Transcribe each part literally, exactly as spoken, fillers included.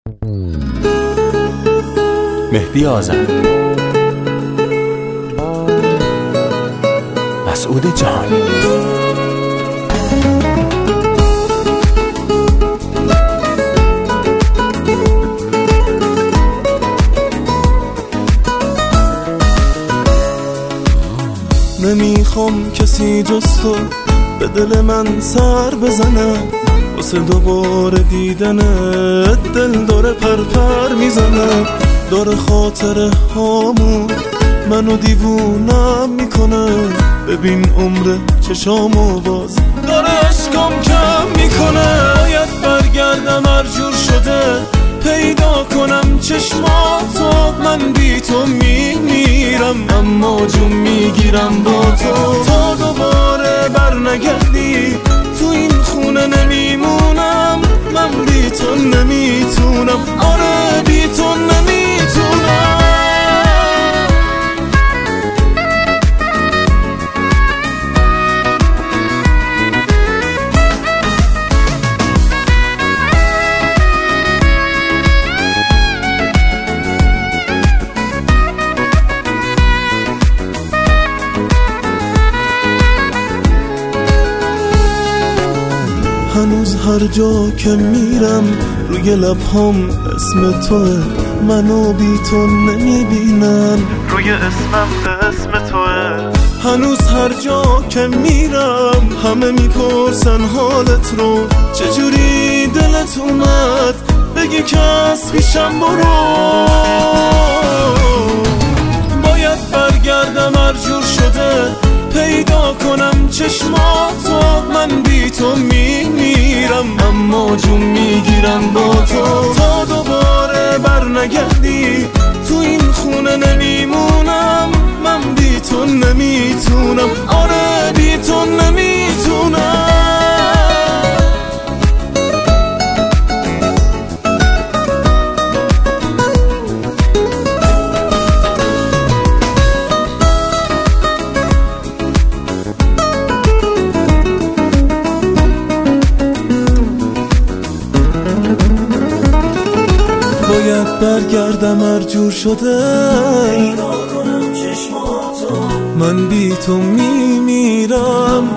مهدی آذر، مسعود جهانی. نمیخوام کسی جز تو به دل من سر بزنه، واسه دوباره دیدنت دل داره پرپر میزنه، داره خاطره هامون منو دیوونم میکنه. ببین عمر چشامو باز داره عشقم کم میکنه. باید برگردم هر جور شده پیدا کنم چشماتو، من بی تو میمیرم اما جون میگیرم با تو. تا دوباره برنگردی تو این خونه نمیمونم، من بی تو نمیتونم، آره بی تو نمیتونم. هنوز هر جا که میرم روی لبهام اسم توه، منو بی تو نمیبینم، روی اسمم اسم توه. هنوز هر جا که میرم همه میپرسن حالت رو، چجوری دلت اومد بگی که از پیشم برو. باید برگردم هر جور شده پیدا کنم چشماتو، من بی تو میمیرم اما جون میگیرم با تو. تا دوباره برنگردی تو این خونه نمیمونم، من بی تو نمیتونم، آره بی تو نمیتونم. باید برگردم هر جور شده پیدا کنم چشماتو، من بی تو میمیرم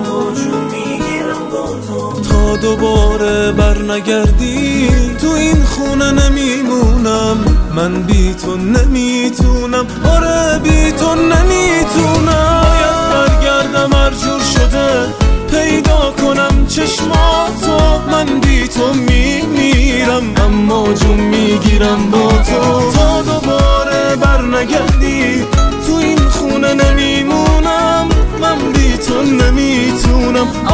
تا دوباره برنگردی تو این خونه نمیمونم، من بی تو نمیتونم، آره بی تو نمیتونم. باید برگردم هر جور شده پیدا کنم چشماتو، من بی تو میمیرم اما جون میگیرم با تو. تا دوباره برنگردی تو این خونه نمیمونم، من بی تو نمیتونم.